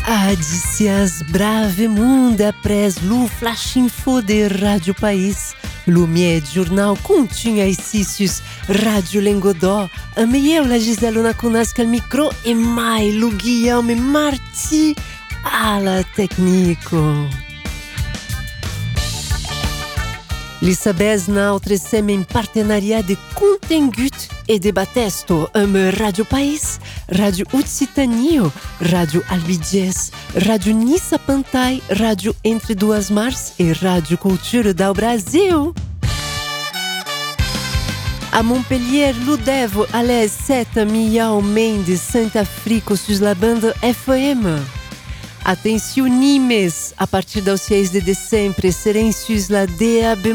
Adicias brave monde après le flash info de Radio País. Lumière jornal continha exercícios Radio Lengodó. Amei la Gisela na conasca al micro e mai Lu Guillaume Marti alla tecnico. Lisabès notre sem en partenariat de contingut et de batesto amb Radio País, Radio Occitania, Radio Albiges, Radio Nissa Pantai, Radio Entre Duas Mars e Radio Cultura do Brasil. A Montpellier, Ludevo, à l'aise 7 millions de Saint-Afrique sur la bande FM. Atenção Nimes, a partir do 6 de dezembro serem sur la DAB+.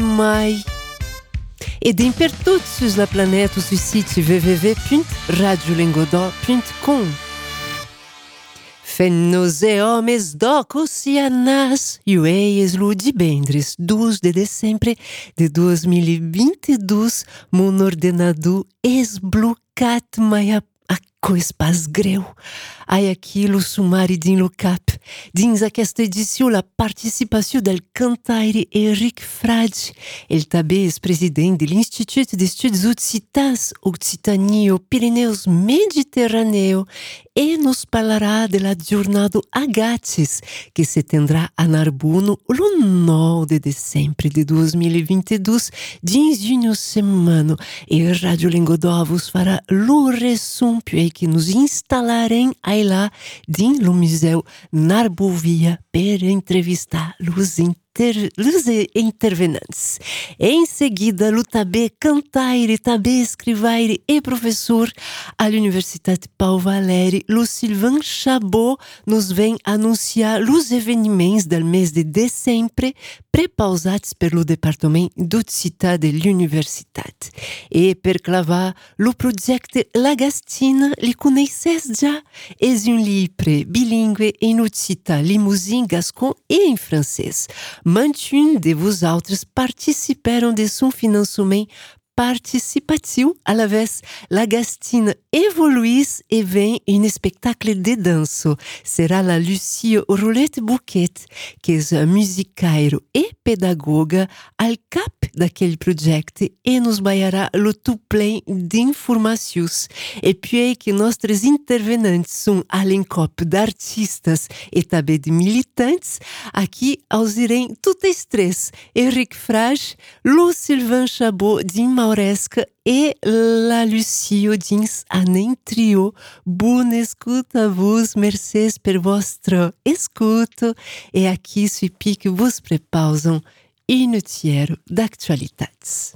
E d'impertut sur la planète sur site www.radiolengodó.com. Fennos e homens d'Oceanas, UES lo divendres 12 de dezembro de 2022, mon ordenador esblocat maia a coisa pas greu. Ai aquilo sumari din lo cap. Dins aquesta edició la participació del cantaire Eric Frage. El també és president de l'Institut d'Estudis Occitans, Occitania, Pirineus Mediterráneo e nos parlarà de la Jornada Agatis, que se tendrà a Narbonne o 9 de dezembro de 2022, dins una semana. E Radio Lengodó vos farà lo resumpio e que nos instalarem aí lá dins lo Museu Narbovia per entrevistar os intervenantes. Em seguida, o também cantaire, também escrivaire e professor à l'Universitat Pau Valéry, o Sylvain Chabot, nos vem anunciar os eventos do mês de dezembro prepausados pelo Departamento d'Occità de l'Universitat. E per clavar, o projeto Lagastina, li conheces já? É livre bilíngue em Occità, Limousin, Gascon e em francês. Manchun de vos autres participaram de seu financiamento participativo, à la vez Lagastina evoluís e vem em espectáculo de dança. Será la Lucia Roulette Bouquet, que é musicairo e pedagoga al cap daquele projeto e nos baiará o tuplem de informações. E puis que nossos intervenantes são alencop de artistas e também de militantes, aqui ausirem todos três: Eric Frage, Lu Sylvain Chabot de Mauresca e la Lucio dins anem trio. Boa escuta vos, mercês per vostra escuta. E aqui se pique vos prepausam e noticiário d'actualitats.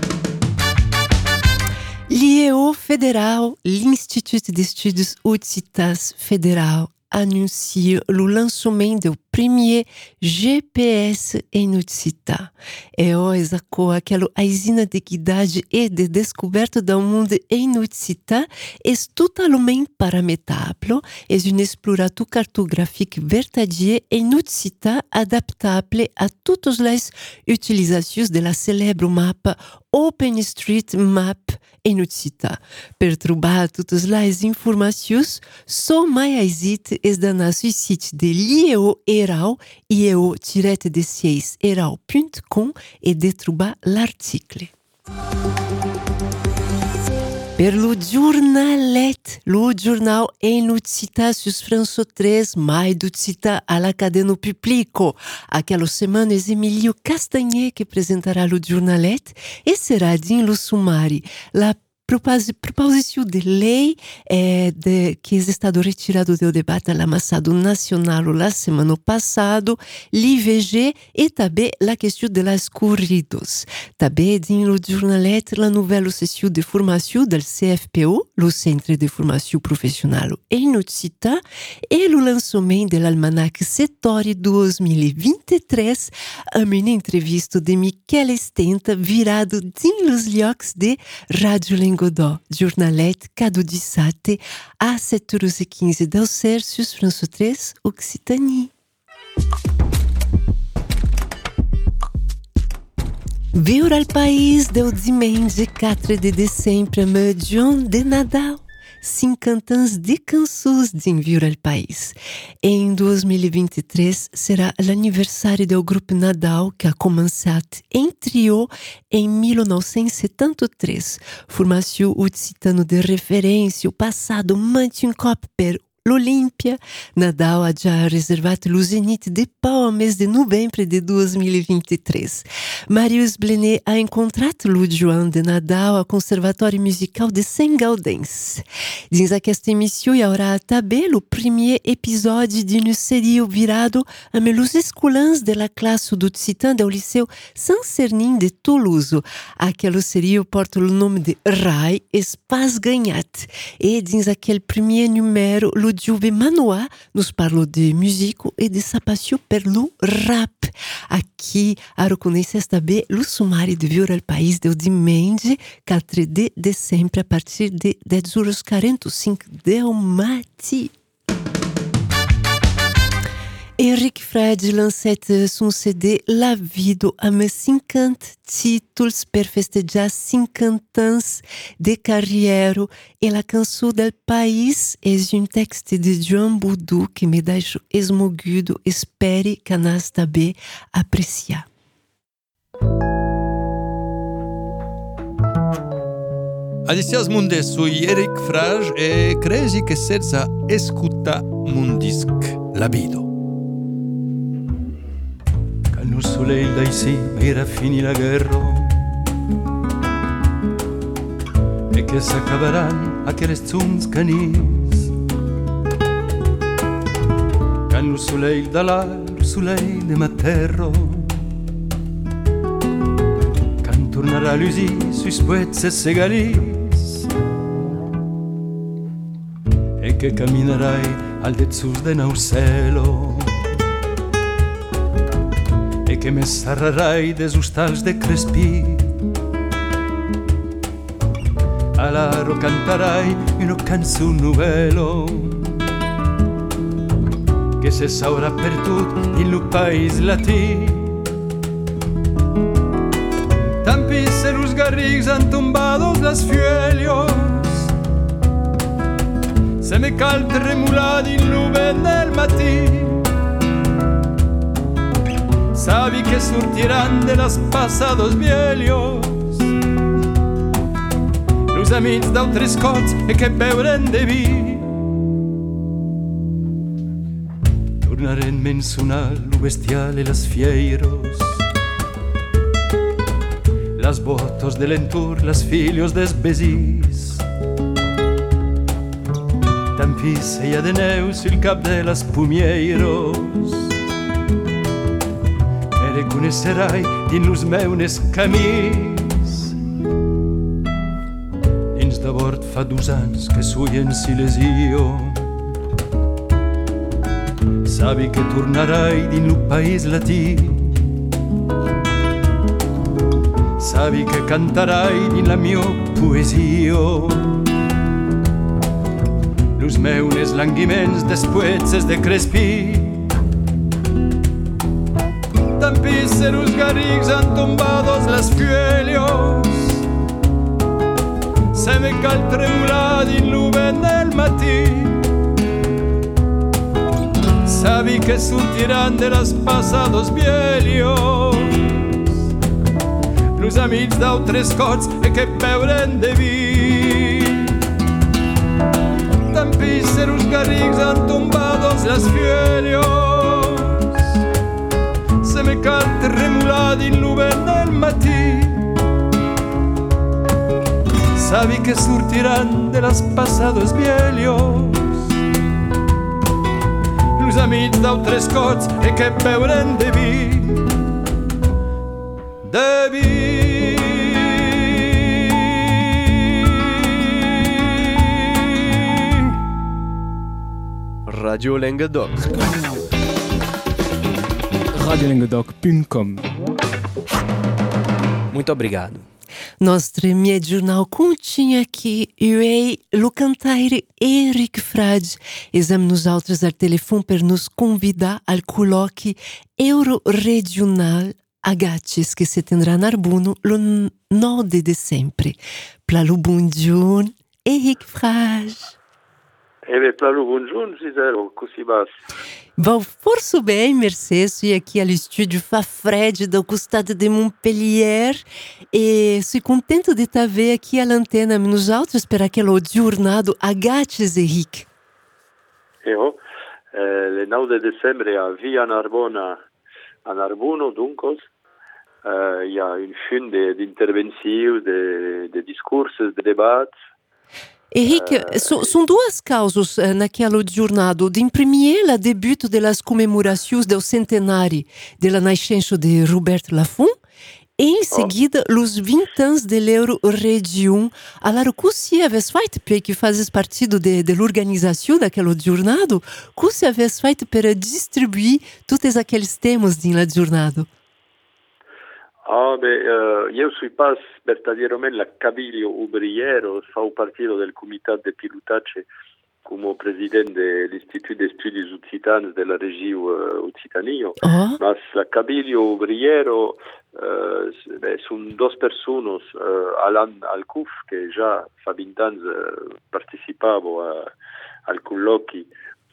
L'IEO Federal, l'Institut d'Estudos Occitans Federal, anuncia o lançamento do primeiro GPS em Occità. É hoje aquela usina de guidagem e de descoberta do mundo em Occità é totalmente parametável, é exploração cartográfica verdadeira em Occità adaptável a todas as utilizações da célebre mapa OpenStreetMap em Occità. Per trobar todas as informações, só mais existe é da nosso site de l'IEO Erau, IEO-16erau.com e de trobar l'article. Per lo giornalet, lo jornal em Occità sus François 3, mai d'Occità alla cadena pubblico. Aquela semana é Emilio Castagnet que apresentará o jornalet e será din lo sumari. La proposição de lei que é estado retirado do debate amassado nacional la semana passada, l'IVG e também a questão de las corridas. Também no jornalet la nouvelle sessão de formação do CFPO, o Centro de Formação Profissional em Occità, e o lançamento do Almanac Setori 2023, uma entrevista de Michele Stenta virado nos llocs de Radio Lengodó. Jornalet cada dissabte a 7h15 del Cercius, François 3, Occitanie. Viure al país do dimanche 4 de dezembro, medion de Nadal. 50 anos de canções de Viure el País. Em 2023 será l'aniversário do grupo Nadal, que ha començat em trio em 1973. Formació occitano de referência, o passado mante un cop per l'Olimpia. Nadal ha già riservato lo Zenit de Pau ao mês de novembro de 2023. Marius Blenet ha incontrato lo Joan de Nadal ao Conservatório Musical de Saint-Gaudens. Dins aquesta emissió hi haurà també el primer episodi d'una sèrie virado amb els escolans de la classe d'Occitan del Liceu Saint-Cernin de Toulouse. Aquela sèrie porta o nome de Rai Espaç Ganhat. E dins aquele primer número, o Giuve Manoa nos parla de música e de sa passió per lo rap. Aqui a reconhecer també o sumário de Viure el País del diumenge 4 de dezembro a partir de 10h45 del matí. Eric Fred lancet son CD La Vida amb 50 títols per festejar 50 anys de carriera e la cançó del país és un text de Joan Boudou que me deixa esmogudo, espere que nas també apreciar. Alicia Munde sui Eric Frage e crezi che senza escuta mun disc La Vida. Al soleil d'ici era fini la guerra e che s'acabaran aquelles zons canins. Can lo soleil de là, lo soleil de ma terra, can tornarà l'usi sui spuets e segalis e che camminerai al dezus de nau cielo e che me sarrarai des ustals de crespí. Alaro cantarai una canzun novello che se s'haurà perdut in lo país latí. Tampi se los garrigs han tombados las fielios, se me cal tremular in lo vent del matí. Sabi que surtirán de los pasados viejos los amics d'altres cots e que beuren de vi. Tornarem a mencionar lo bestial e las fieiros, las botos de l'entur, las filios des besís. Tampi se hi ha de neu sul cap de las pumieiros, reconeixerai dins los meunes camins. Dins de bord fa 2 anys que sui en silesio, sabi que tornarai dins lo país latí, sabi que cantarai dins la mio poesio los meunes languiments despuetzes de crespí. Tampi se los garrigs han tombados las fielios, se me cal tremular in lo vent del matí. Sabi que surtirán de los pasados viejos los amics d'altres cots e que beuren de vi. Tampi se los garrigs han tombados las fielios, se me cal tremular in lo vent del matí. Sabi que surtirán de los pasados viejos los amics d'altres cots e que beuren de vi. De vi. Radio Languedoc. radiolanguedoc.com. Muito obrigado. Nostro mie jornal continha aqui o cantaire Eric Frade. Exame nos altres al telefone per nos convidar al colloqui Euro-Regional Agaches que se tendrà Narbuno lo 9 de dezembro. Plalo buongiorno Eric Frage. Plano bonjour, Giselo, così vas? Vou forço bem, merci. Estou aqui ao estúdio Fafred, do costado de Montpellier. E estou contente de te ver aqui à antena. Nos autos para aquele giornado agaches, Eric. Le 9 de dezembre a Via Narbona, a Narbuno, dunque, il y a une fin d'interventions, de discursos, de debats. Eric, são duas causas naquele jornado. De primeiro, o debut das comemorações do centenário da nascença de Robert Laffont, e em seguida, os 20 anos da Euro-Região. Alors, o que você avesse feito, porque fazes parte da organização daquele jornado, o que você avesse feito para distribuir todos aqueles temas no jornado? Io sui pas verdaderamente la Cabilio Obrero, fau partito del Comitat de Pilotatge come presidente dell'Istituto di Studi Occitans della regione Occitania. Ma la Cabilio Obrero sono due persone, Alain Alcouf, che già fa 20 anni partecipavo al colloqui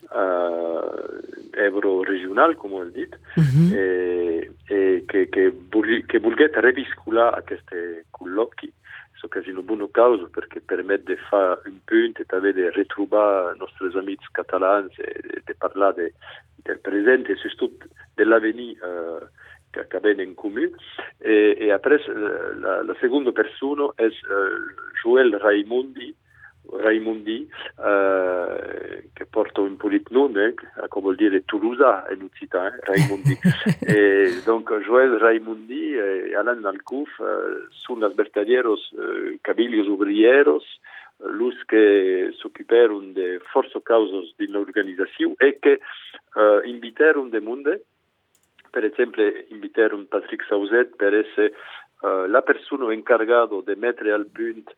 euro-regional, come ho detto, e che volete reviscolare questi colloqui. So quasi una buona causa perché permette di fare un punto e di ritrovare i nostri amici catalani e di parlare del presente e soprattutto dell'avvenire che avviene in comune. E après, la seconda persona è Joël Raimondi, che porta un po' di nome, come vuol dire Toulousa in Occitan, Raimondi. E donc Joël Raimondi e Alain Alcouf sono los verdaderos cabillos obrieros, los que se ocuparon de forza causas de la organización e que invitaron de mundo. Per esempio, invitaron Patrick Sauzet per essere la persona encargada de mettere al punto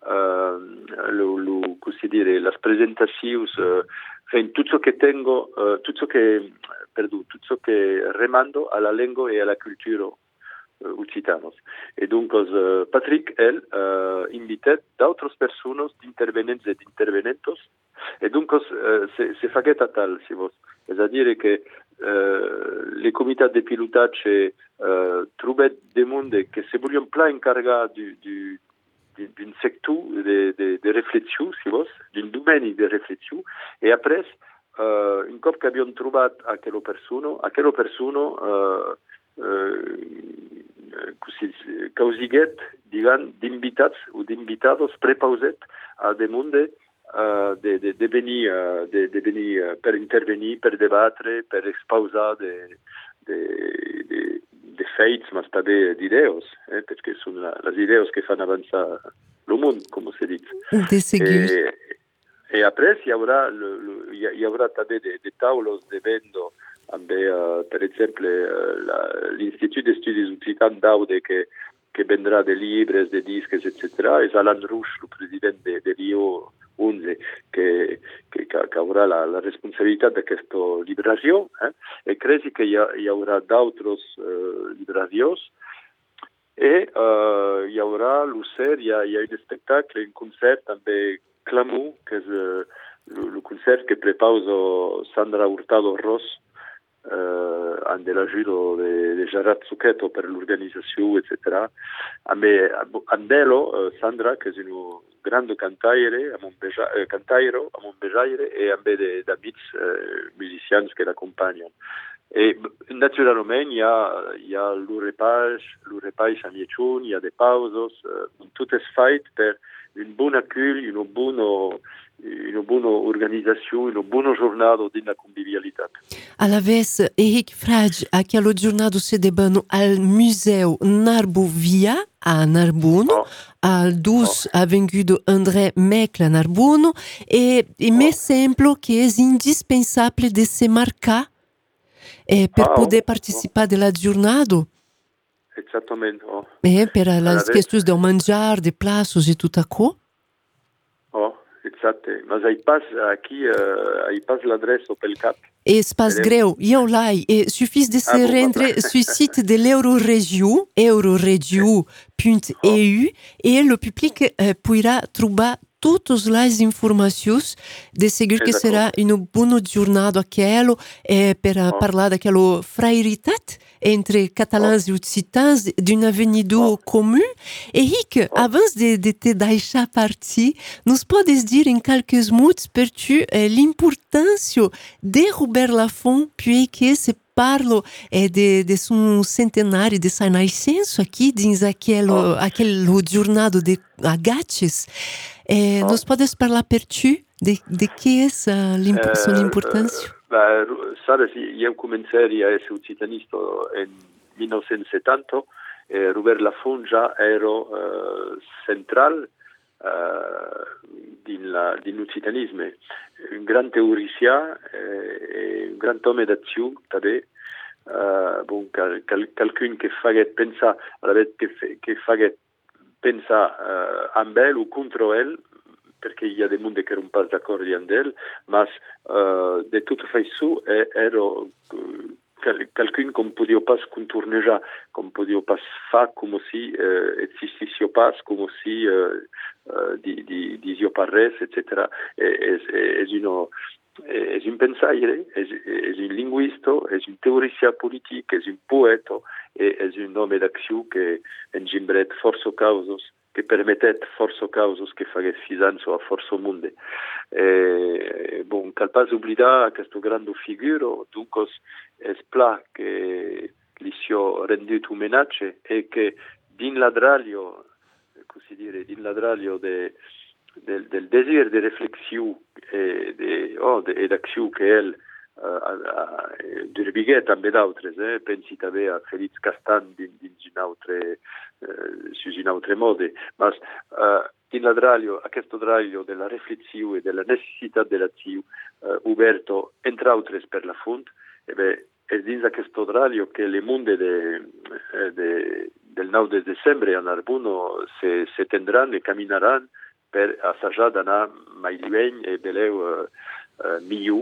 las presentaciones, tutto ciò che remando alla lingua e alla cultura occitanos. E dunque Patrick invita d'altre persone intervenenti ed intervenentos e dunque se faghetta tal, si vos. È a dire che le comitati di pilotaggio trovano dei mondi che se vogliono plan incaricare d'un secteur de réflexion, si vous, d'un domaine de réflexion, et après, une fois qu'abbiamo trovato aquella persona, causiget, d'invitats ou d'invitados prepauset a des mondes de venir per intervenir, per débattre, per exposar de faits, ma també d'idees, perquè són les idees que fan avançar el món, com se dit. E après, hi haurà també de taules de vendo amb, per exemple, l'Institut d'Estudis Occitans d'Aude que vendrà de llibres, de disques, etc. És Alain Rouch, el president de l'IO 11, que avrà la responsabilitat d'aquesta libració, e credi que hi haurà d'altres libracions, e hi haurà l'Ucer, hi ha un espectacle, un concert també Clamou, que és el concert que prepausa Sandra Hurtado Ross, amb l'ajuda de Gerard Zucchetto per l'organització, etc. Amb ella, Sandra, que és una grande cantaire a Montbejaire e amb d'amics musicians que l'accompagnen. E naturalment hi ha l'Urepage a Mieciun, hi ha de pauses, tot és fet per un bon accull, una bona organizació, una bona jornada dins la convivialitat. A la vez, Eric Frage, aquela jornada se debano al Museu Narbovia a Narbuno, al dus avengudo André Mecle a Narbuno, e me sembra que é indispensável de se marcar per poder participar della jornada. Exatamente. Per as questões do manjar, de plaços e tudo aquilo. Exato. Mas aí passa l'adresse pel cap. Espaç greu. Eu lá, suffis de se rendre sur site de l'Euroregion, euroregion.eu, et le public pourra trouver todas as informações, de seguir que será uma boa jornada aquilo, para falar daquela frairitat entre catalãs e occitans, d'une avenida comum. Henrique, avant de te deixar partir, nos podes dizer em quelques mots per tu l'importância de Robert Laffont, puisque se parlo de son centenário de sua nascença aqui, dins aquele jornado de Agaches. Nos podes falar per tu de que é sua importância? Sabes, eu comecei a ser occitanista em 1970 e Robert Laffont já era central din occitanisme. Un grand théoricien et un grand homme d'action també. Quelqu'un que faguet pensar que faguet pensar amb ell o contra ell, perquè hi ha des monde que eren pas d'acord amb ell, mas de tota façon era quelqu'un qu'on podia pas contornejar, qu'on podia pas fer com si existissió pas, com si disio pas res, etc. És un pensaire, és un linguista, és un teoricien politic, és un poeta, és un home d'acció que engembret força causes, que permetet força causes que faguet fisança a força monde. Cal pas oblidar aquesta grande figura, donc és pla que li sia rendut homenatge e que din l'adralio, din l'adralio del desir de reflexió e d'acció que ell derbigué també d'altres, pensi també a Félix Castan dins un altre mode, mas din l'adralio, aquest adralio de la reflexió e de la necessitat de l'acció oberto, entre altres per Laffont, és dins aquest adralio que le monde del 9 de desembre a Narbonne se tendran e caminaran per assajar d'anar mai lluny e beleu millor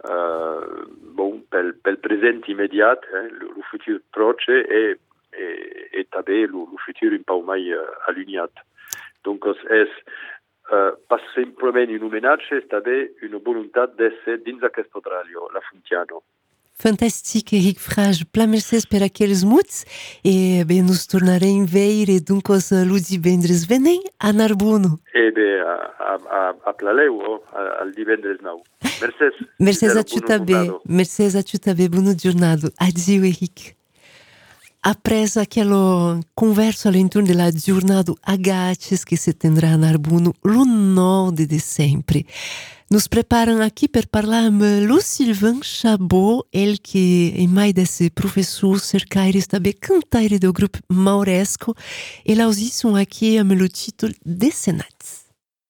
pel present immediat, el futur proche e també el futur un pau mai allunyat. Donc és pas simplement un homenatge, és també una voluntat d'ésser dins aquest adralio, Laffontiano. Fantastic, Eric Frage. Plein merci per aqueles mots. E nos tornarem a ver donc lo divendres venent a Narbonne. A Plaleu, al divendres 9. Merci. Merci a tu també. Merci a tu també. Boa jornada. Adieu, Eric. Apres aquela conversa ao entorno da jornada Agaches que se tendrá a Narbonne no 9 de dezembro. Nos preparam aqui para falar com o Sylvain Chabot, ele que é mais desse professor cercaire também cantaire do grupo Mauresco. E lá usam aqui o título Decenats.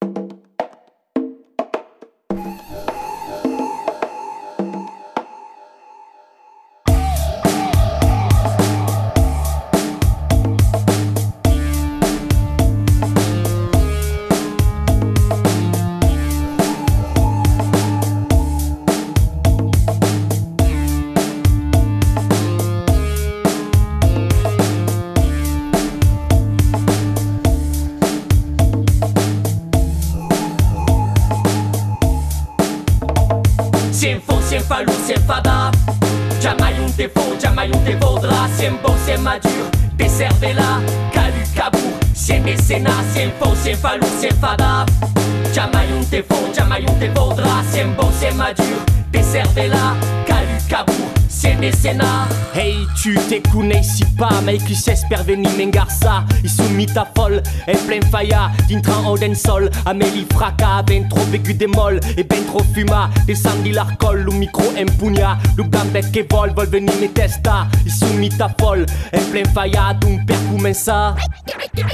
Sem fada, jamais um te faut, jamais um te vaudra. Sem bon, sem madure, te cervela, calu, cabour, sem mécénat, sem faux, sem falou, sem fada. Jamais um te faut, jamais um te vaudra. Sem bon, sem madure, te cervela, calu, cabour, sem mécénat. Hey, tu te connais si pas, mais qui s'espère venir m'engarça. Il soumit ta folle, en plein faïa, d'intran au den sol. Amélie fracas, ben trop vécu des molles, et ben trop fuma. Descendi l'arcol, le micro impugna. Le gambet que vol venir me testa. Il soumit ta folle, en plein faïa, d'un père commença. Get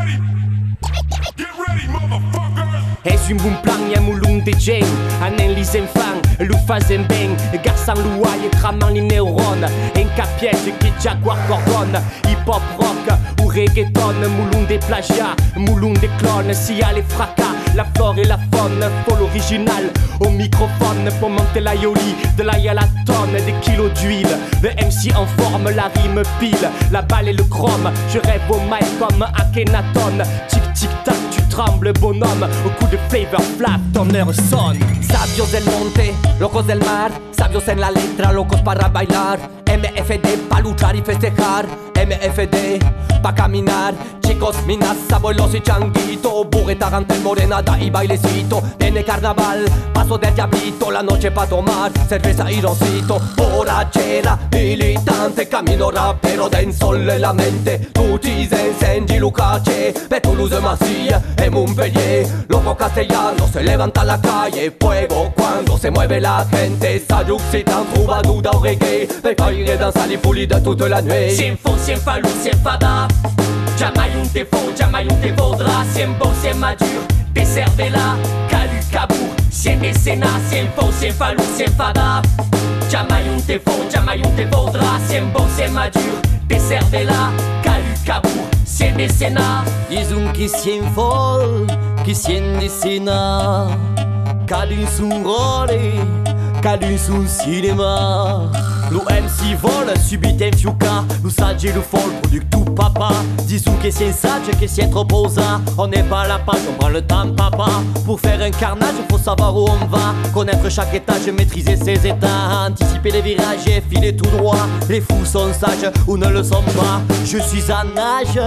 ready, motherfuckers! És un bon plan, y'a moulon de Jane. Anen les enfants, le fazen ben. Garçon louaille, tramant les neurones. En capiège, qui jaguar cordonne. Hip-hop rock ou reggaeton. Moulon des plagiats, moulon des clones. S'il y a les fracas, la flore et la faune. Faut l'original au microphone. Pour monter la yoli, de l'ail à la tonne. Des kilos d'huile, le MC en forme, la rime pile. La balle et le chrome, je rêve au mic comme Akhenaton. Tic tic tac, tu tremble bonhomme. Au coup de flavor flap, ton heure sonne. Sabios del monte, locos del mar, sabios en la letra, locos para bailar. MFD pa luchar y festejar, MFD pa caminar. Chicos, minas, abuelos y changuito, burreta, rantel, morenada y bailecito. Tiene carnaval, paso del diablito, la noche pa tomar, cerveza y roncito. Borrachera, militante, camino rapero, dancehall en la mente. Tutti incendi, Lucache, per Toulouse, Marsella y Montpellier. Loco castellano, se levanta la calle, fuego cuando se mueve la gente. Salut, c'est un troubadour dans reggae, per caire dans sa pulida toute la nuit. Sien fo, sien falou, sien fada. Jamais un te faux, jamais un te vaudra. Sien beau, sien madur, te cervella. Calu, cabour, sien mécénat. Sien faux, sien falou, sien fada. Jamais un te faux, jamais un te vaudra. Sien beau, sien madur, te cervella. Calu, cabour, sien mécénat. Disons che sien fol, che sien décena. Cadun son rôle, cadun son cinéma. Lo MC vole, subito in fiuca. Lo saggi lo fol, producto papa. Disons que c'est sage, que c'est trop posa. On n'est pas à la page, on prend le temps papa. Pour faire un carnage, faut savoir où on va. Connaître chaque étage, maîtriser ses états. Anticiper les virages et filer tout droit. Les fous sont sages ou ne le sont pas. Je suis un âge,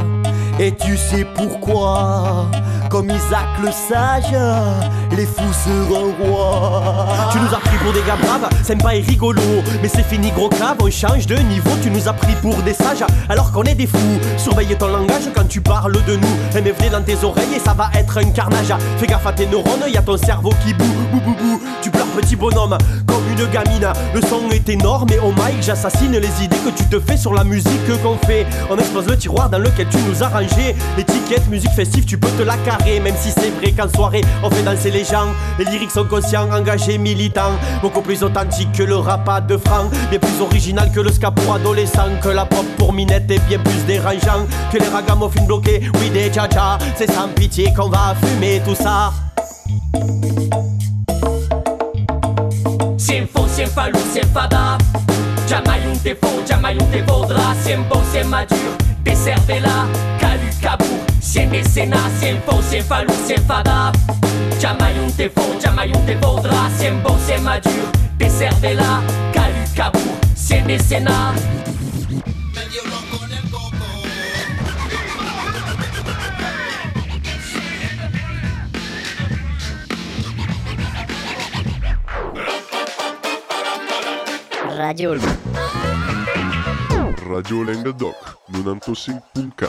et tu sais pourquoi. Comme Isaac le sage, les fous seront rois. Tu nous as pris pour des gars braves, sympa et rigolo. Mais c'est fini gros cave, on change de niveau. Tu nous as pris pour des sages, alors qu'on est des fous. Surveille ton langage quand tu parles de nous. MFD dans tes oreilles et ça va être un carnage. Fais gaffe à tes neurones, y'a ton cerveau qui boue, bou bou bou. Tu pleures petit bonhomme, comme une gamine. Le son est énorme et au mic j'assassine les idées que tu te fais sur la musique qu'on fait. On explose le tiroir dans lequel tu nous as rangé. L'étiquette musique festive, tu peux te la carrer. Même si c'est vrai qu'en soirée on fait danser les gens. Les lyrics sont conscients, engagés, militants. Beaucoup plus authentiques que le rap à 2 francs. Bien plus original que le ska pour adolescents. Que la pop pour minette est bien plus dérangeant. Que les ragamuffins bloqués, oui des cha-cha. C'est sans pitié qu'on va fumer tout ça. Sien fo, sien falou, sien fada. Jamais un te faux, jamais un te vaudra. Sien beau, sien madur, te cervella. Calu, cabour, sien mécénat. Sien faux, sien falou, sien fada. Jamais un te faux, jamais un te vaudra. Sien beau, sien madur, te cervella. Calu, cabour, sien mécénat. Radio Languedoc 95.4.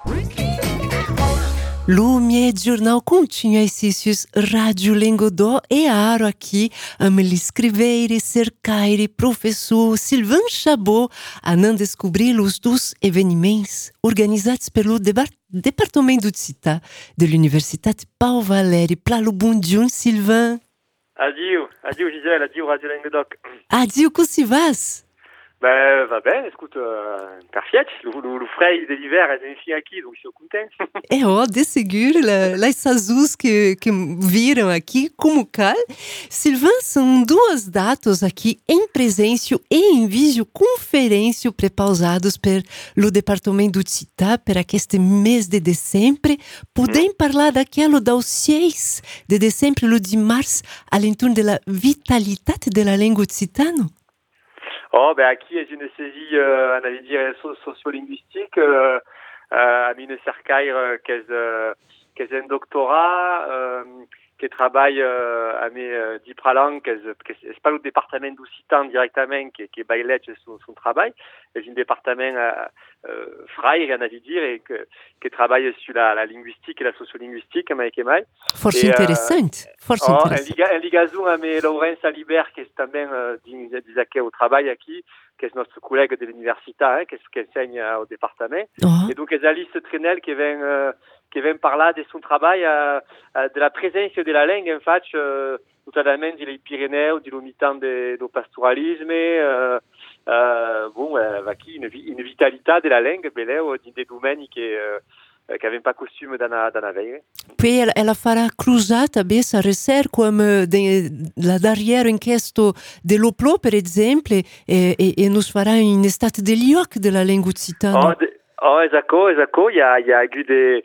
Lumie Jornal continua esses Rádio Lengodó e aro aqui me escrever cercaire professor Sylvain Chabot a não descobrir os dos evenimentos organizados pelo Departamento de Cita de l'Universitat Pau Valéry. Plalo bom dia, Sylvain. Adieu Gisèle, adieu Radio Languedoc. Adieu, como se vas? Ben, va bem, écoute, parfait. Le frais de l'hiver é enfim aqui, donc je suis content. De seguir, las azuis que viram aqui, como cal. Sylvain, são 2 datas aqui em presença e em videoconferência prepausados pelo Departamento de Cita para este mês de dezembro. Podem falar daquilo do 6 de dezembro, lo de março, alentour de la vitalité de la langue occitane? Aqui j'ai une saisie, on allait dire, sociolinguistique, à mine cercaire, qu'est un doctorat, qui travaille à mes dipralang, c'est pas le département d'Occitan directement, qui bailait son travail, c'est un département frère, on allait dire, et qui travaille sur la linguistique et la sociolinguistique, Forse interessante. En ligaison à mes Laurence Alibert, qui est também au travail aqui, qui est notre collègue de l'université, qui enseigne au département. Et donc, c'est Alice Trenel qui vient parler de son travail, de la présence de la langue, en fait, notamment des Pyrénées, du limitant du pastoralisme, aqui une vitalité de la langue, des domaines qui n'avem pas costume d'anar veia. Poi ela farà cruzata bessa recer come la darrière in questo dell'Oplo, per esempio, e nos farà in estate degli occhi della lingua occitana. Esatto. Il y a eu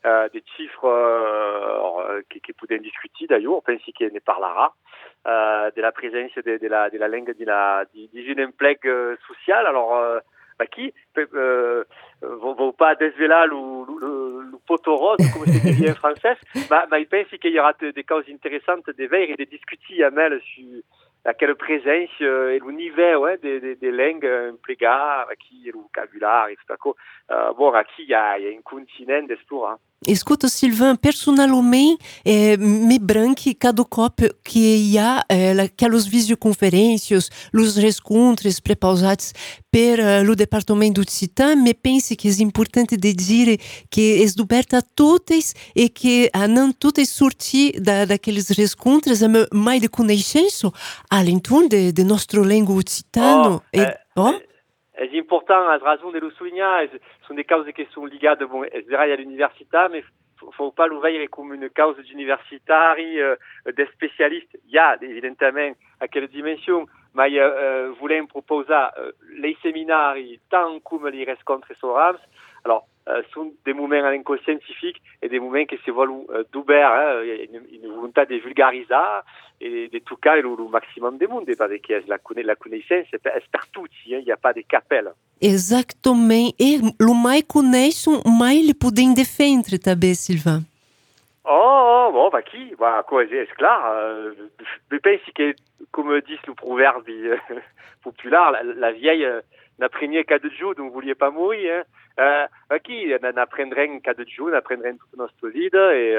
des chiffres che poden discuter d'ailleurs, pensi che ne parlerà, della presenza della lingua di un implec social. Alors, qui vont pas desvelar le poteau rose, comme c'est dit en français, mais il pense qu'il y aura des causes intéressantes de voir et de discuter avec sur quelle présence et le niveau des langues impliquées, qui le vocabulaire et tout ça. Bon, aqui il y a un continent d'histoire. Escuta, Sylvain, personalmente, me branque cada cop que há aquelas videoconferências, os rescontros prepausados pelo departamento do Città, me pense que é importante de dizer que é duberta a totes e que não totes sortir daqueles rescontros, mais de conhecimento além de nosso língua occitano. C'est important, à raison de le souligner, ce sont des causes qui sont liées à l'université, mais il ne faut pas l'ouvrir comme une cause d'universitaire, des spécialistes. Il y a évidemment à quelle dimension, mais voulons proposer les séminaires tant comme les rencontres orales. Alors, sont des moments à l'inconscient scientifique et des moments qui se veulent d'ouvert, une volonté de vulgariser et de tout cas le maximum de monde, parce que la connaissance c'est pour tous, il n'y a pas de capelle. Exatamente, e o mais conhecem, mais lhe podem defender também, Sylvain. Bon, qui? C'est clair. Je pense que, comme dit le proverbe populaire, la vieille n'apprenait qu'à 2 jours, donc vous ne vouliez pas mourir. Qui n'apprendront qu'à 2 jours, n'apprendront toute notre vie. Et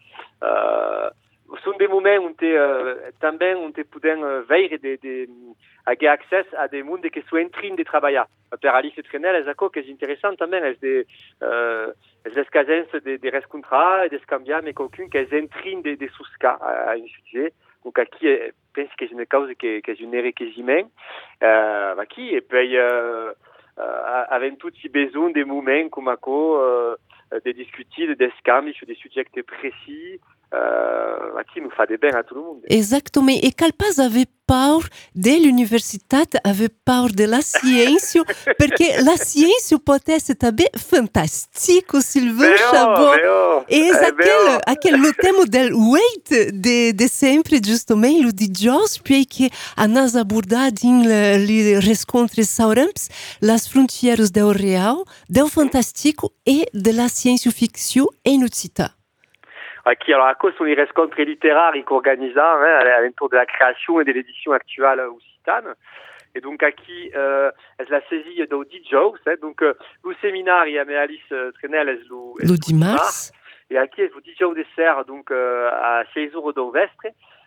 sont des moments où on peut voir avoir accès à des mondes qui sont en train de travailler. Per Alice Trenel, c'est intéressant también, es l'escasence de rencontrar et de scambiar avec quelqu'un qui est en train de suscar à un sujet. Donc, qui je pense que c'est une cause qui est une enrichissement. Et puis, avec tous ces besoins des moments comme de discuter, de scambiar sur des sujets précis. Qui nous fait bien à tout le monde. Exactement. E Calpaz avait peur de l'université, avait peur de la science, parce que la science peut être também fantastique, Sylvain Chabot. E aquele no tema del weight de sempre, justamente, lo di Joss, porque a nas abordado em le rescontres sauramps, las frontieras del real, del fantástico e de la science-fiction en Occitanie. Alors, à cause sont les rencontres littéraires qui organisent à l'entour de la création et de l'édition actuelle occitane. Et donc, qui est la saisie d'Audi Joe, donc, le séminaire, il y a Alice Trenel, le 10 mars. Et qui est le 10 Joe dessert, donc, à 6 jours d'Ovestre,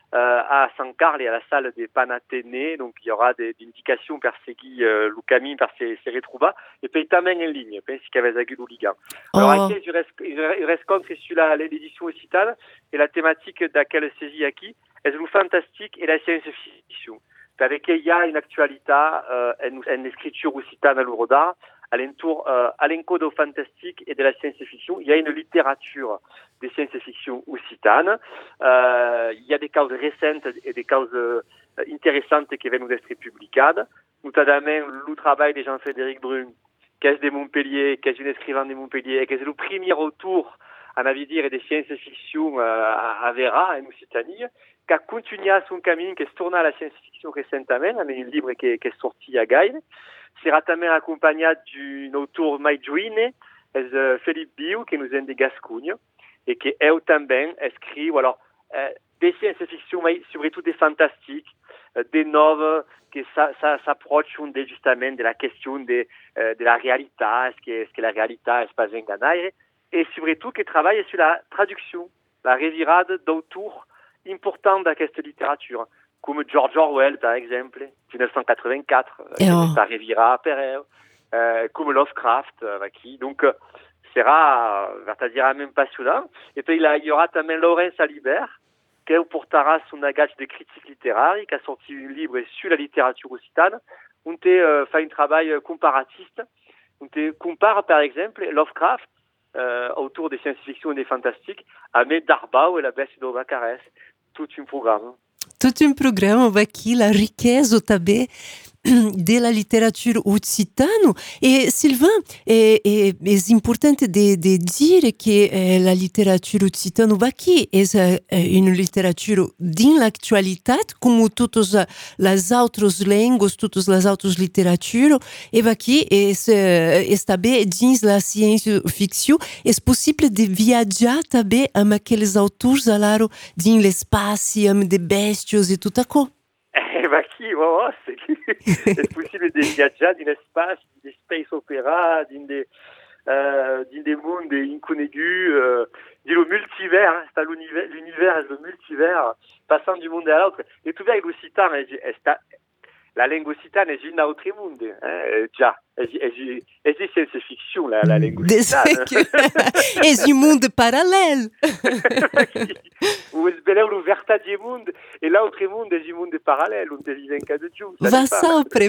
à San Carlo et à la salle des Panathénées. Donc, il y aura des indications par seguir le camin, par ces retrouvas. Et puis, también en ligne, pensi qu'il y avait Zagul ou Liga. Alors, il reste contre sur l'édition occitane et la thématique de laquelle saisie acquis est le fantastique et la science-fiction. Avec il y a une actualité, une écriture occitane à l'Uroda, à l'encodo fantastique et de la science-fiction. Il y a une littérature de science-fiction occitane. Il y a des causes récentes et des causes intéressantes qui viennent d'être publiées. Notamment le travail de Jean-Frédéric Brun, qui est de Montpellier, qui est un écrivain de Montpellier, qui est le premier retour à naviguer des science-fiction à Vera, en Occitanie, qui a continué son chemin, qui est tourné à la science-fiction récemment, avec un livre qui est sorti à Gaïl. Sera también accompagné d'un auteur maïdouine, Philippe Biou, qui nous vient de Gascogne, et qui est también écrit, alors, des science-fiction, mais surtout des fantastiques, des nouvelles qui s'approchent justement de la question de la réalité, est-ce que la réalité est pas engagée, et surtout qui travaille sur la traduction, la revirade d'auteurs importants de cette littérature. Comme George Orwell, par exemple, 1984, ça revira après, comme Lovecraft, qui, donc, sera, même passionnant. Et puis, il y aura también Laurence Alibert, qui portera son bagage de critique littéraire, qui a sorti un livre sur la littérature occitane, où fait un travail comparatiste, où compare, par exemple, Lovecraft, autour des science-fiction et des fantastiques, avec Darbau et la Bessie de Vacarès. Tout un programme. Tout un programa aqui, a riqueza também, della letteratura occitana. E Sylvain, è importante di dire che la letteratura occitana va qui è una letteratura dell'attualità, come tutte le altre lingue, tutte le altre letterature, e va qui sta bene dins la science-fiction. È possibile di viaggiare també amb aquells autors alaro dins l'espace, amb des bestios e tutto ciò. C'est possible de viaggiare dans l'espace, des space opéra, dans des mondes inconnus, dans le multivers, hein, c'est l'univers et le multivers, passant du monde à l'autre. Et tout bien avec l'occitan, la langue occitane è un altro mondo, già, è science-fiction la langue occitane. È un mondo parallelo. Où è l'ouverta di mondo e l'altro mondo è un mondo parallelo, non ti viene che di giù. Va sempre.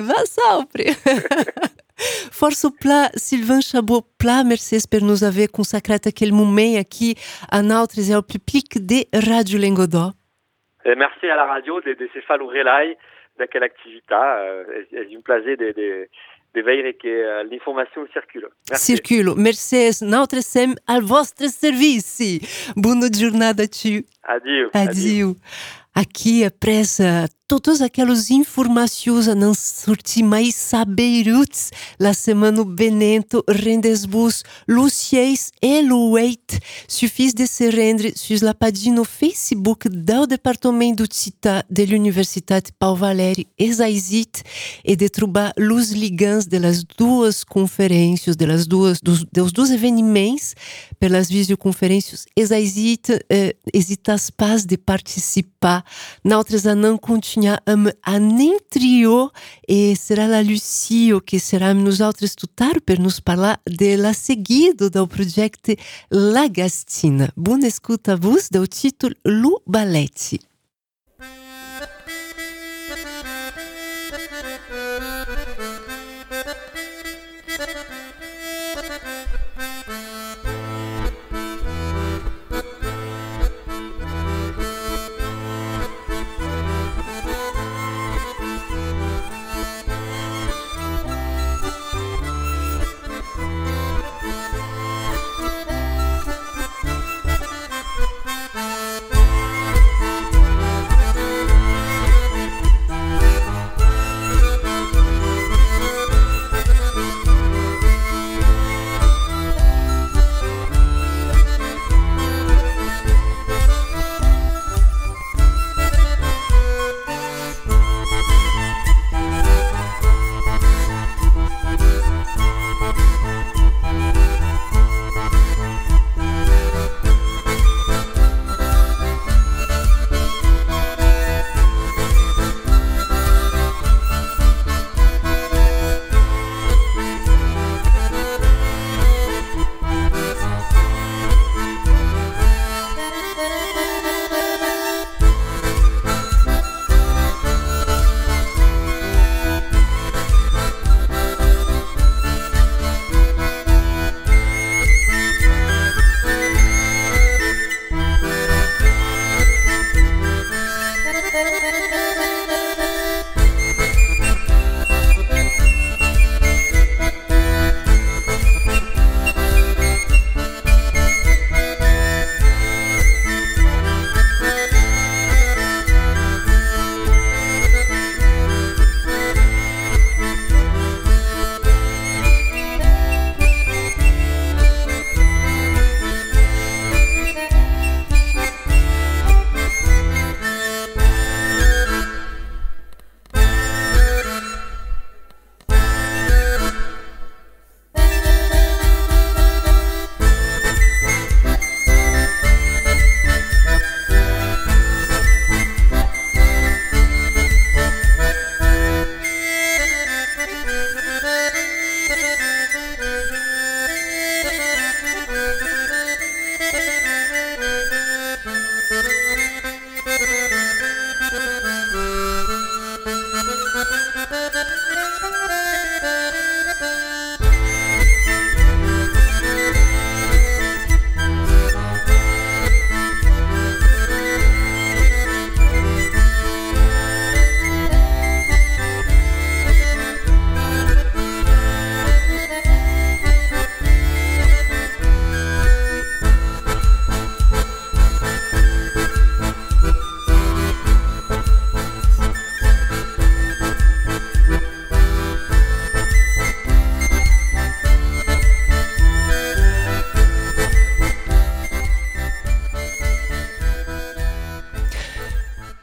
Force pla, Sylvain Chabot, pla, merci per nous avoir consacré quel moment aqui à notre public de Radio Lengodò. Merci à la radio de se faire l'oreille de quelle activité. C'est un plaisir de veiller que l'information circule. Merci. Circule. Merci. Notre sem al vostre servizi. Buona giornata a tu. Adieu. Aqui, après todas aquelas informações não sorti mais saberuts la semana benento rendes-vos lucieis e lueit suffis de se rendre sur la pagina Facebook do Departamento Occità de l'Universitat Pau Valéry Exaisit e de trobar os ligantes das duas conferências, dos dois evenimentos pelas videoconferências Exaisit hesitas pas de participar. Noutras a não continuar a nem trio e será la Lucio que será nos outros tutar per nos falar de la seguida do projeto La Gastina. Buona escuta a vos do título Lu Balletti.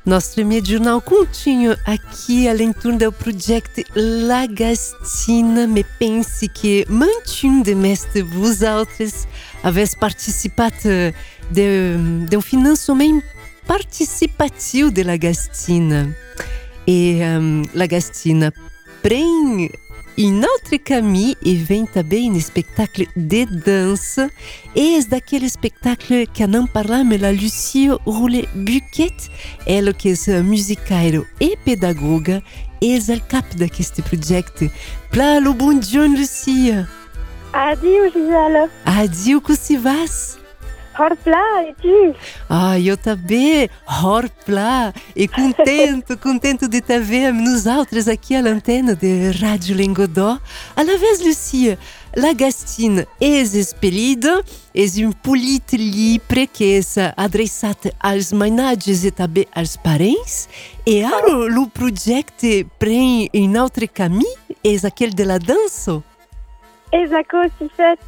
Nostro jornal curtinho aqui, além do projeto La Gastina, me pense que mantinho de mestre vos autres avez participado de financement participativo de La Gastina. E La Gastina prend em outro caminho e vem também um espetáculo de dança. E é daquele espetáculo que não falamos, a Lucie Roulet-Buquet, ela que é musicaire e pedagoga, é o cap deste projeto. Plalo, bom dia, Lucia. Adio, Gisela. Adio, como se vas? Horpla, e tu? Eu também, horpla, e contento de te ver nos outros aqui à antena de Rádio Lengodó. À la vez, Lucia, La Gastina é expelida, é polite livre que é adressada aos menagers e também aos parentes. E agora o projeto prende um outro caminho, é aquele de la dança? Exato, si fait.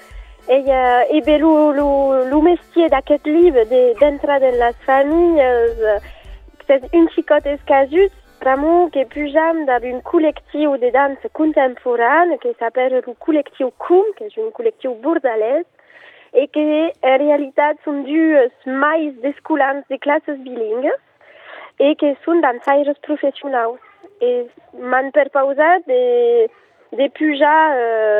E o métier d'aquest livre d'entrar dans las familles, c'est une chicote escasut, vraiment, qui est plus jamais dans une collective de danse contemporaine qui s'appelle le collectif CUM, qui est une collective bordelaise, et qui en réalité sont dus mais d'escolans de classes bilingues et qui sont dansaires professionnels. Et m'han proposat de pujar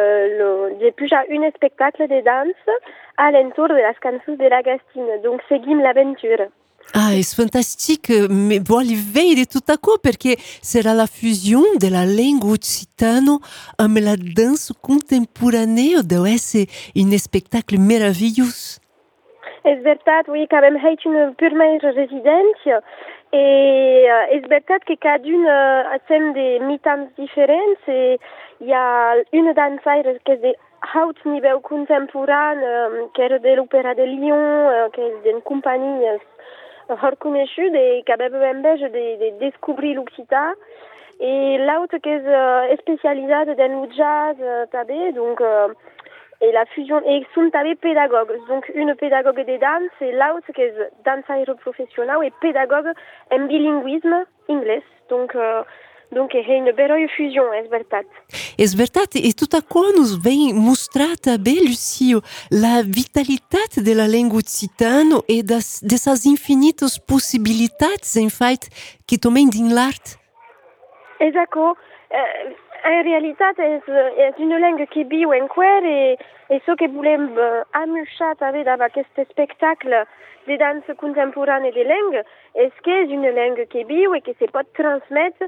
un spectacle de danse à l'entour de las cançons de La Gastina. Donc, seguim l'aventure. É fantástico, me voglio vedere tutto a co perché sarà la fusione della lingua occitana amb la danse contemporanea, deve essere un spectacle meraviglioso. És veritat, oui, que vam fet una primera residència i és veritat que cada una som de mitjans diferents i hi ha una dansaire que és de haut nivell contemporani, que era de l'Òpera de Lyon, que és d'una companyia reconeixuda i que aveva enveja de descobrir l'occità, i l'altra que és especialitzada en el jazz també, donc et la fusion, et sont també pédagogues, donc une pédagogue de danse et l'autre qui est dansaire professionnel et pédagogue en bilinguisme anglais, donc é une belle fusion, és veritat. És veritat, e tot això nos vem mostrar també, Lucio, la vitalitat de la língua occitana e dessas infinitas possibilitats, en fait, que também dins l'art. Exacto. En realitat és una llengua que viu encara i això que volem amuixar també amb aquest espectacle de dansa contemporània de llengua és que és una llengua que viu i que se pot transmetre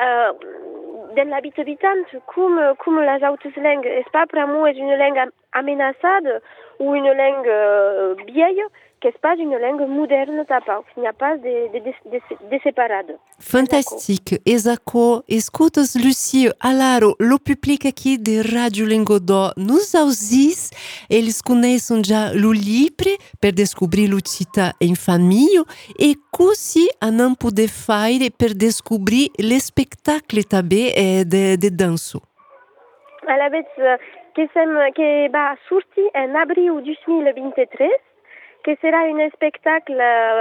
dans la vie habitante com les altres llengües. És pas vraiment una llengua amenaçada ou une langue vieille, que és pas une langue moderne tampoc. Il n'y a pas de séparade. Fantastique. Exaco. Escutas, Lucio, alaro, o público aqui de Rádio Lengodó nos auzis, eles conhecem já o livre per descobrir l'occità em família e così não poder faire per descobrir l'espectacle també de dança. À la vez que va sortir en abril 2023, que serà un spectacle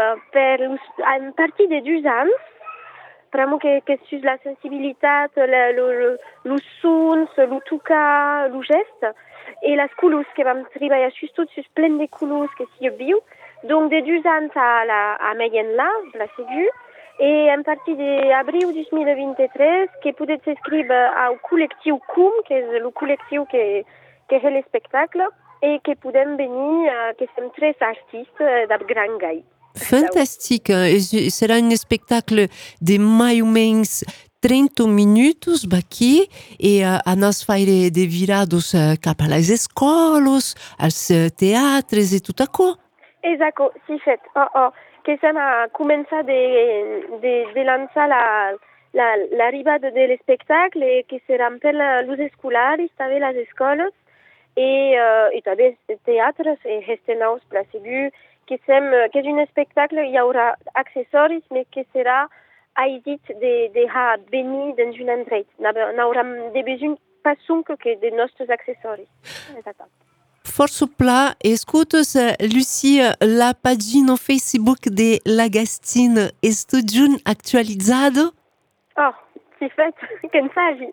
en partir de 2 anys, vraiment que sur la sensibilitat, le sons, le tocar, le geste, et les couleurs, que vam treballar tot sur plein de couleurs que s'y viu. Donc, de 2 ans à moyen large, la segur, et en partir d'abril 2023, que peut s'inscrire au collectif CUM, que est le collectif que est le spectacle, et que podem venir, que som 3 artistes de gran gai. Fantástico. Será um espetáculo de mais ou menos 30 minutos aqui e a nós fazer de virados cap às escolas, aos teatros e tudo aquilo. Exato, si fet. Que som a començar de lançar l'arribada de l'espectacle e que serà per els escolars, també les escoles, et també teatres et gestionaus la segur, que és un spectacle, hi haurà accessoris, mais que serà aidit de venir dans un endret. N'haurem de besoin pas sonque que de nostres accessoris. Forse pla, escutos, Lucie, la pagina Facebook de Lagastine Estudiun actualizzado? Oh, si fait, que ne s'agit.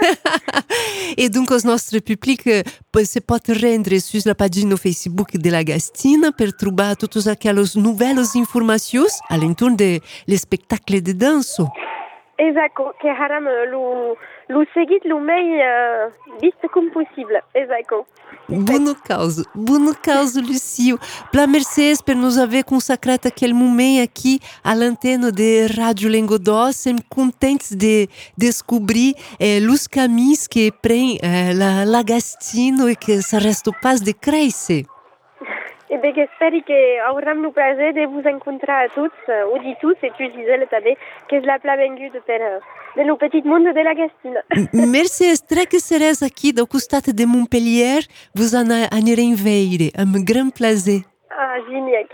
Et donc, os nostre public se pot rendre sur la pagina Facebook de Lagastine per trobar totes aquelas nouvelles informacions a l'entorn de les spectacles de danso. Exacto, que haram lo seguit lo mai vist com possible. Exacto. Bono causa, Lucio. Pla mercês per nos haver consacrat aquele momento aqui à l'antenne de Rádio Lengodó. Sem contentes de descobrir os caminhos que prend la Lagastino e que ça reste pas de crescer. E beh, speri que auram lo plaisir de vous encontrar a tots, auditors, et tu, Gisèle, també, que és la pla venguda per lo petit monde de Lagastine. Merci, estre que seràs aqui do costat de Montpellier, vos anirem veire, amb gran plaisir. Ah, genial.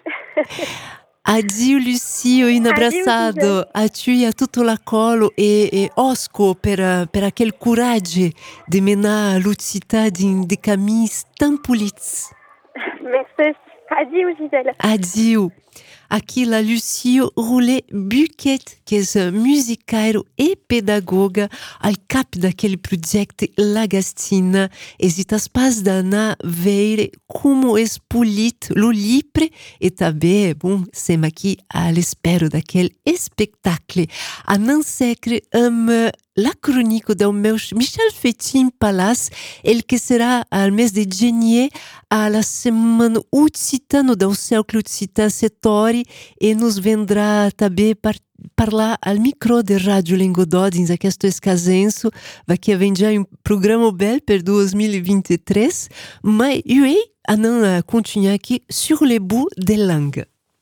Addio Lucio, un abraçado a tu e a tutto l'acolo e Osco per aquel coratge de menar l'Occità de caminhos tão polits. Merci. Adieu, Gisèle. Adieu. Aqui la Lucio Roulet-Buquet, que é musicaire e pedagoga al cap daquele progetto Lagastine. Esitas pas d'anar veire como es polit lo lipre e també, bom, sem aqui a l'espero daquele espectacle. A non secre la chronique del meu Michel Fetin Palas, el que serà al mes de gener a la semana occitana del cercle occitan Setori e nos vendrà també parlar al micro de Rádio Lengodó dins aquest escasenso, va que venja un programa bel per 2023, mas eu a não continuar aqui sur les bouts de langue.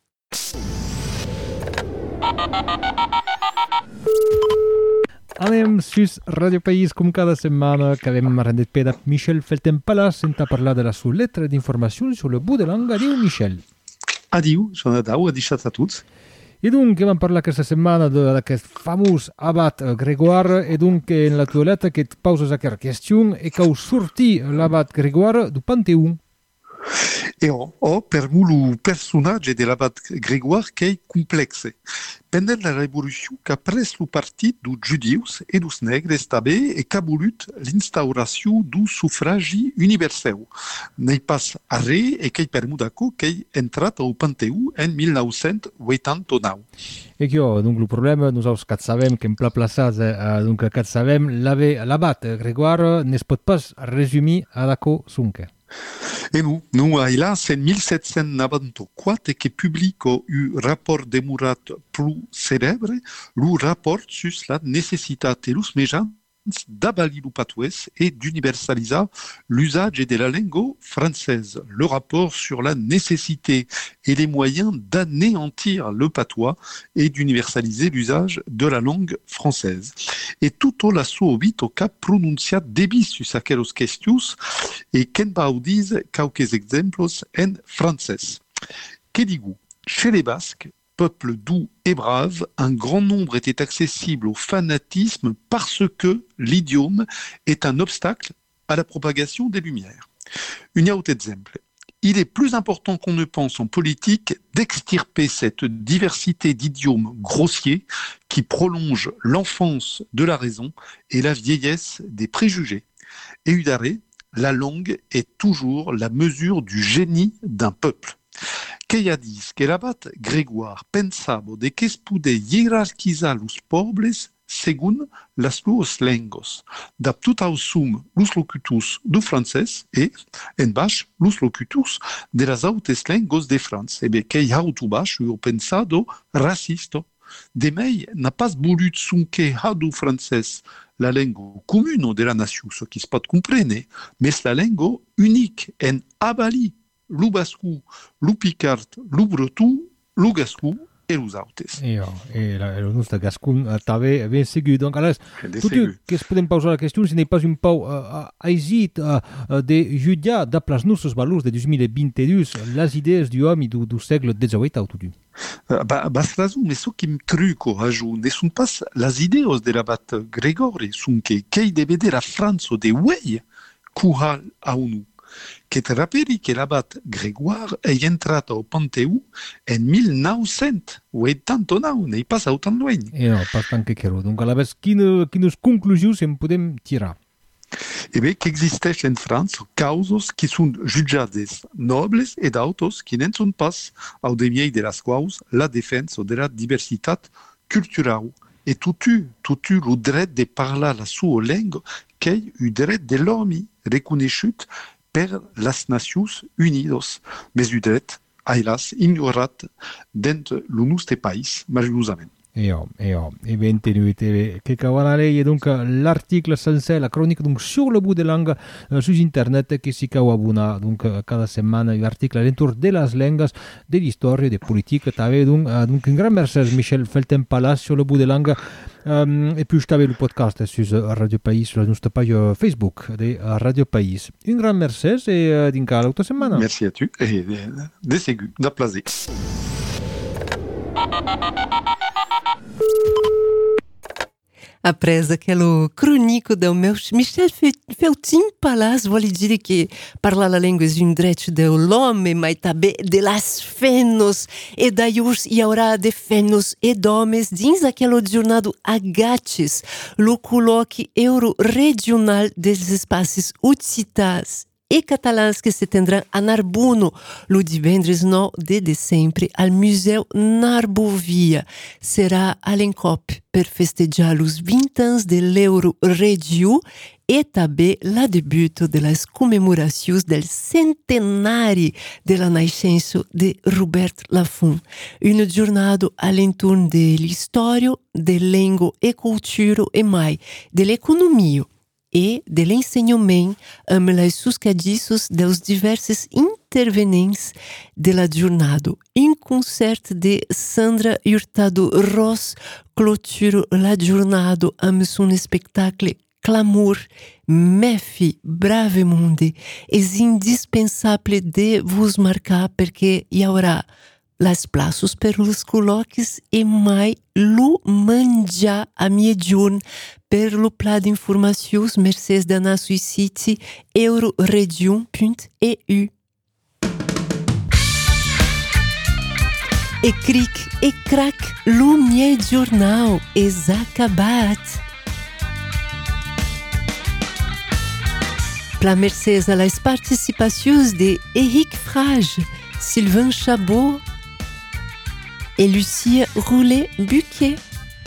Anem sus Radio País com cada setmana que hem rendet per Michel Felten-Palas sentar parlar de la sua letra d'informació sur le bout de langue. Adiu, Michel. Adiu, Jonathan, adichat a tots. E donc, vam parlar aquesta setmana d'aquest famós abat Grégoire, e donc en la tua letra que et pauses aquesta qüestió e cau sortir l'abat Grégoire du Panteon. E per mu personatge de l'abat Grégoire che è complexe. Pendent la revolució qu'a pres lo partit dos judius e dos negres també e qu'a volut l'instauració du sufragi universeu. N'hi pas a re e qu'ei per mudaco qu'ei entrat au Panteó en 1989. E que donc el problema, nosaltres que sabem que en pla plaçats, donc que sabem, l'abat Grégoire ne pot pas resumir a daco sunque. Et nous, hélas, en 1794, que publique un rapport demorat plus célèbre, le rapport sur la nécessité de los méjans d'abalir le patois et d'universaliser l'usage de la langue française. Le rapport sur la nécessité et les moyens d'anéantir le patois et d'universaliser l'usage de la langue française. Et tout la sua vita qu'a pronunciat debis sur aquelles questions et qu'en baudis quelques exemples en français. Que digo? Chez les Basques, peuple doux et brave, un grand nombre était accessible au fanatisme parce que l'idiome est un obstacle à la propagation des Lumières. Un autre exemple. Il est plus important qu'on ne pense en politique d'extirper cette diversité d'idiomes grossiers qui prolonge l'enfance de la raison et la vieillesse des préjugés. Et udare, la langue est toujours la mesure du génie d'un peuple. Qu'ella dis que l'abat Grégoire pensava de que es poder hierarquizar los pobles según las suas lengos, d'aptut au sum los locutors du francès e, en baix, los locutors de las autes lengos de France. E bé, qu'ei auto baix ho pensado racista. De mei n'a pas volut sunque a du francès la langue commune de la nation, ce qui se pot comprendre, mais la langue unique en abali lo bascú, lo picard, lo bretó, lo gascú e los autes. E el nostre gascun també ben segut. Donc, alors, tot que es podem pausar la qüestió, si n'hi pas un pau aisit de judiar d'aplas nostres valors de 2022 les idees du home du segle XVIII au tout. Bas raison, mais ce qui me truco a jou ne sont pas les idees de l'abat Grégoire, sont qu'ei de veder la France de Wey, cuhal a unu. che ti rappelli che l'abate Grégoire è entrato al Panteù nel 1900, o è tanto non è passato tan loin. No, pas anche chiaro. Dunque, alla vez, quines conclusions en podem tirar? E beh, che existeix en França causes qui sunt jutjades nobles e d'autres qui n'en sunt pas, au demiei de las quals la defensa de la diversitat cultural. E tutu lo dret de parlar la sua lengua qu'ei u dret de l'homme reconegut per las Nacions Unidas, mais u dret, ailas, ignorat dent lo nostre país, malheureusament. E ben tenuti che cavalare donc l'article sencer la chronique donc sur le bout de langue sur internet che si cau abuna donc cada setmana l'article all'intorno delle langues de l'histoire de politique t'avais donc un grand merci Michel Felten-Palas sur le bout de langue et puis je t'avais le podcast sur Radio Pays sur la nostra page Facebook de Radio Pays un grand merci et d'inca l'autre setmana merci à tu et de ségu da plaisir. Apres aquele crônico do meu Michel Felten-Palas, vuole dire que parlar a língua é direito do homem, mas também de las fenos, e daí e haurá de fenos e homens dins aquele jornado agates, lo coloque euro-regional dos espaços occitans e catalãs que se tendrão a Narbuno, no divendres 9 de dezembro, ao Museu Narbovia. Será a l'Encop per festejar os 20 anos de l'Euro-Regiu e também la debuto de las comemorações del centenari de la nascença de Robert Laffont. Una giornata all'intorno dell'storia, del lingua e cultura e mai dell'economia e dell'insegnamento amb les suscadiços dels diversos intervenents de la jornada. Un concert de Sandra Hurtado Ross clôture la jornada amb son espectacle Clamor, Mefi, Bravemundi. É indispensável de vos marcar porque hi haurà las plaços per los col·loquis e mai lo menjar a miejun per lo pla d'informacions mercès d'anar sul siti euroregion.eu. E cric e crac, lo mie jornal és acabat. Pla mercès a las participacions de Éric Frage, Sylvain Chabot et Lucia Roulet-Buquet.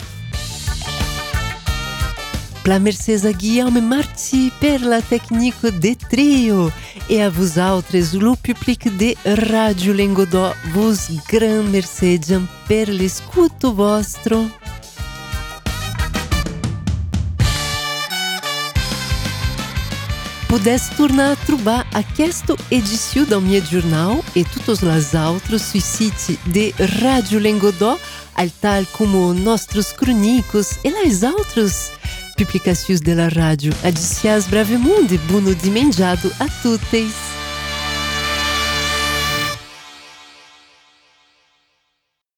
Pla mercès a Guillaume Marty per la technique de trio e a vos autres, lo public de Radio Languedoc, vos gran mercedem per l'escuto vostro. Podes tornar a trobar aquesta edició del meu jornal e totes les altres sul site de Radio Languedoc, tal como nossos cronicos e as outras publicações de la rádio. Adicias Bravemundi, buno di menjado a tuttes.